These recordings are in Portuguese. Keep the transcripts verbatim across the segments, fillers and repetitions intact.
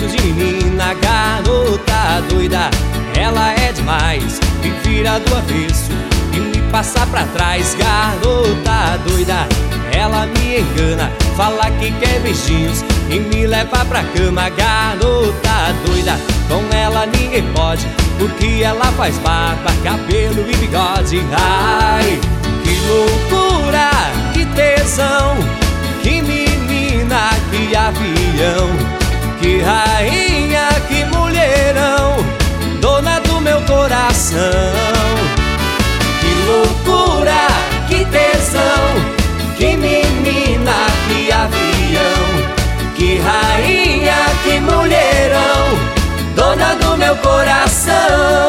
jeito de menina, garota doida. Ela é demais, me vira do avesso e me passa pra trás, garota doida. Ela me engana, fala que quer beijinhos e me leva pra cama, garota doida. Com ela ninguém pode, porque ela faz barba, cabelo e bigode. Ai, que loucura, que tesão, que menina, que avião, que rainha, que mulherão, dona do meu coração. Que loucura, que tesão, que menina, que avião, que rainha, que mulherão, dona do meu coração.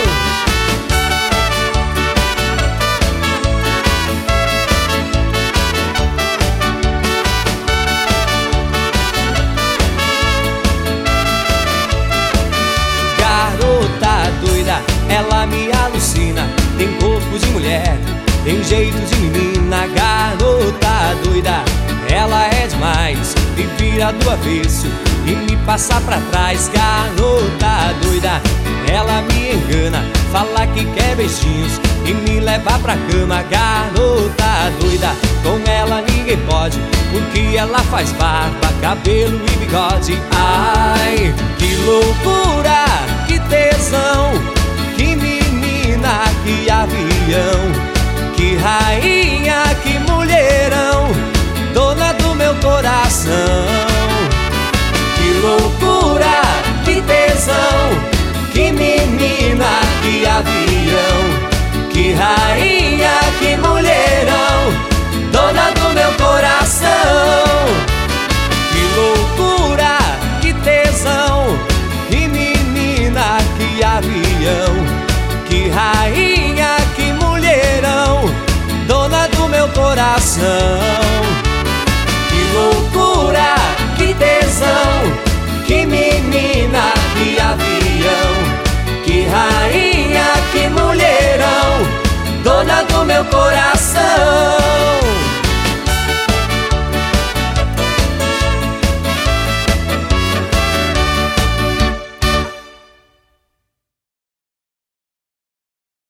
Garota doida, ela me alucina, tem corpo de mulher, tem jeito de menina, garota doida. Ela é demais, me vira do avesso e me passa pra trás, garota doida. Ela me engana, fala que quer beijinhos e me leva pra cama, garota doida. Com ela ninguém pode, porque ela faz barba, cabelo e bigode. Ai, que loucura, que tesão, que menina, que avião, que rainha, que mulherão, dona do meu coração. Que loucura, que tesão, que menina, que avião, que rainha, que mulherão, dona do meu coração. Que loucura, que tesão, que menina, que avião, que rainha, que mulherão, dona do meu coração. Que loucura, que tesão, que menina, que avião, que rainha, que mulherão, dona do meu coração.